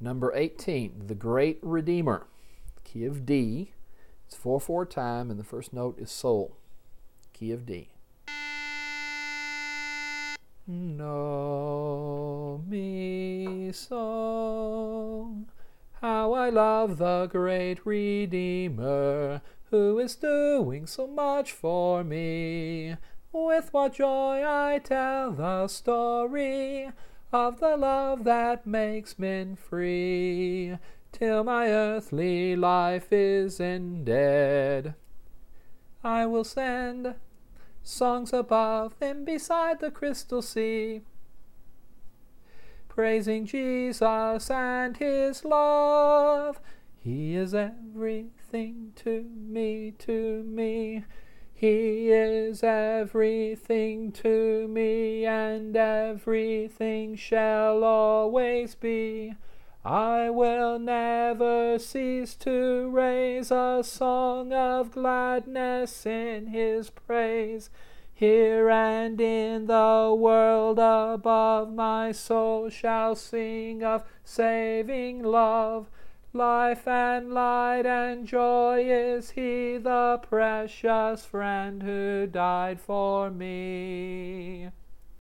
Number 18, The Great Redeemer. Key of D. It's 4/4 time, and the first note is sol. Key of D. Know me so, how I love the great Redeemer, who is doing so much for me. With what joy I tell the story of the love that makes men free, till my earthly life is ended. I will send songs above and beside the crystal sea, praising Jesus and his love. He is everything to me, to me. He is everything to me, and everything shall always be. I will never cease to raise a song of gladness in his praise. Here and in the world above, my soul shall sing of saving love. Life and light and joy is he, the precious friend who died for me.